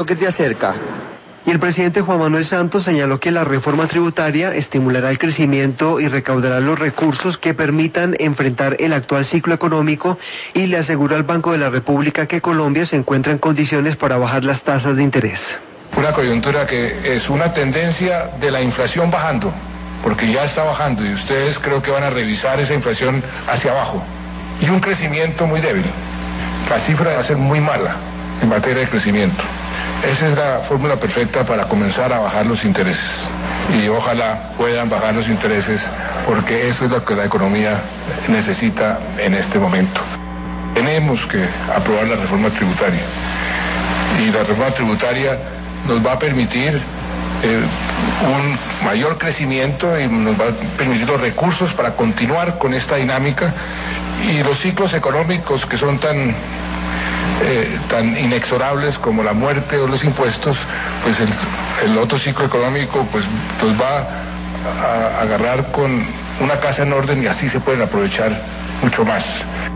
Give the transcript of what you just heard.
que te acerca. Y el presidente Juan Manuel Santos señaló que la reforma tributaria estimulará el crecimiento y recaudará los recursos que permitan enfrentar el actual ciclo económico y le aseguró al Banco de la República que Colombia se encuentra en condiciones para bajar las tasas de interés. Una coyuntura que es una tendencia de la inflación bajando, porque ya está bajando y ustedes creo que van a revisar esa inflación hacia abajo. Y un crecimiento muy débil. La cifra va a ser muy mala en materia de crecimiento. Esa es la fórmula perfecta para comenzar a bajar los intereses. Y ojalá puedan bajar los intereses porque eso es lo que la economía necesita en este momento. Tenemos que aprobar la reforma tributaria. Y la reforma tributaria nos va a permitir un mayor crecimiento y nos va a permitir los recursos para continuar con esta dinámica. Y los ciclos económicos que son tan inexorables como la muerte o los impuestos, pues el otro ciclo económico pues nos va a agarrar con una casa en orden y así se pueden aprovechar mucho más.